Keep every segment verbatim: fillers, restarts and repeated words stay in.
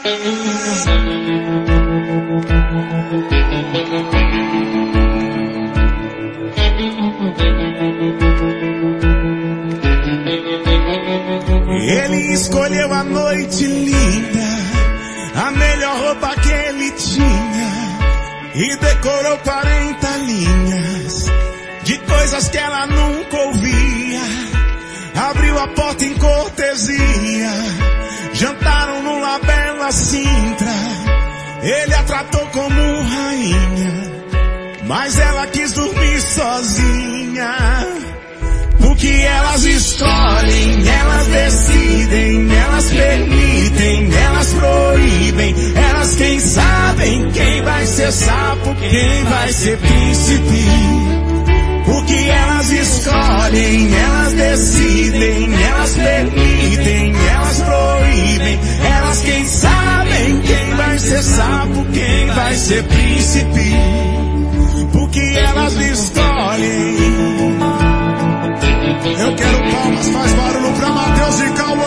Ele escolheu a noite linda, a melhor roupa que ele tinha, e decorou quarenta linhas de coisas que ela nunca ouvia. Abriu a porta em cortesia, jantaram numa bela Sintra. Ele a tratou como rainha, mas ela quis dormir sozinha. Porque elas escolhem, elas decidem, elas permitem, elas proíbem. Elas quem sabem quem vai ser sapo, quem vai ser príncipe. Porque elas escolhem, elas decidem, elas permitem, elas proíbem. Elas quem sabem quem vai ser sapo, quem vai ser príncipe. Porque elas escolhem. Eu quero palmas, faz barulho pra Matheus e Cauã.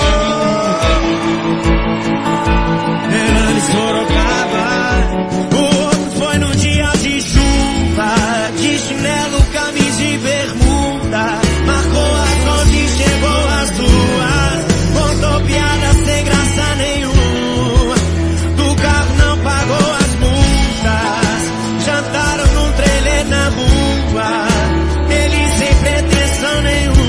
Eles Sorocaba. O outro foi no dia de chuva, de chinelo, camisa e bermuda. Marcou as onde chegou as duas, contou piada sem graça nenhuma. Do carro não pagou as multas, jantaram num trailer na rua. Ele sem pretensão nenhuma.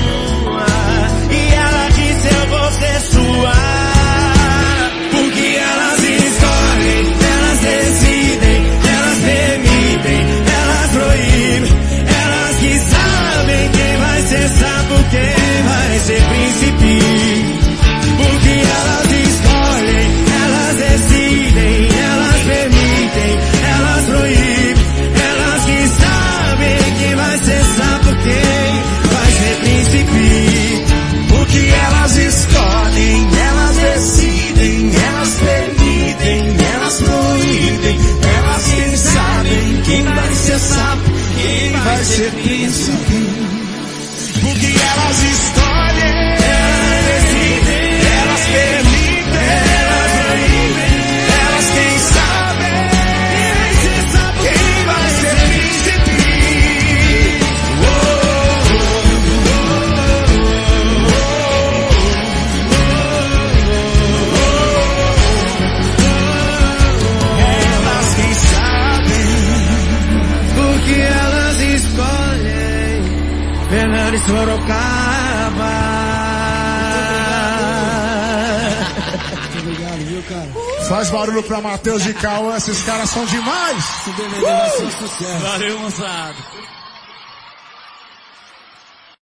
Porque elas escolhem, elas decidem, elas permitem, elas proíbem. Elas que sabem quem vai ser sapo, quem vai ser príncipe. Porque elas escolhem, elas decidem, elas permitem, elas proíbem. Elas que sabem quem vai ser sapo, quem vai ser príncipe. Porque elas escolhem, elas decidem, elas permitem, elas proíbem. Elas quem sabem quem vai ser sapo, quem vai ser príncipe. Porque elas escolhem, elas decidem, elas permitem, elas proíbem. Elas quem sabem quem vai ser sapo, quem vai ser príncipe. Fernando e Sorocaba. Muito obrigado, viu, cara? Faz barulho pra Matheus e Cauã, esses caras são demais. Se beber vai ser sucesso. Valeu, moçada.